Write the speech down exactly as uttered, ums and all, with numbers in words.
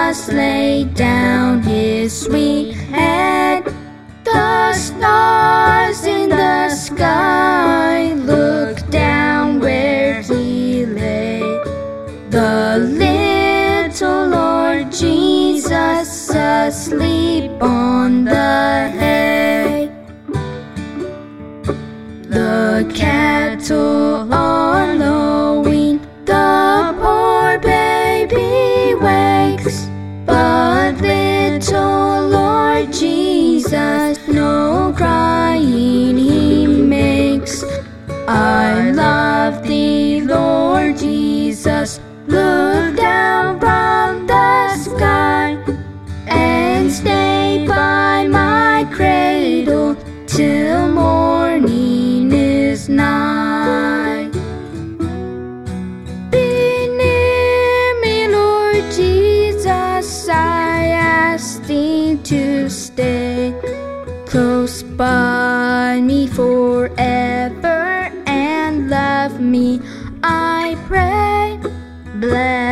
Jesus laid down his sweet head. The stars in the sky looked down where he lay. The little Lord Jesus asleep on the hay. The cattle on the wing, the poor baby wakes, but little Lord Jesus no crying he makes. I love thee, Lord Jesus, look down from the sky and stay by my cradle till morning is nigh. Be near me, Lord Jesus, I ask thee to stay close by me forever and love me, I pray. Bless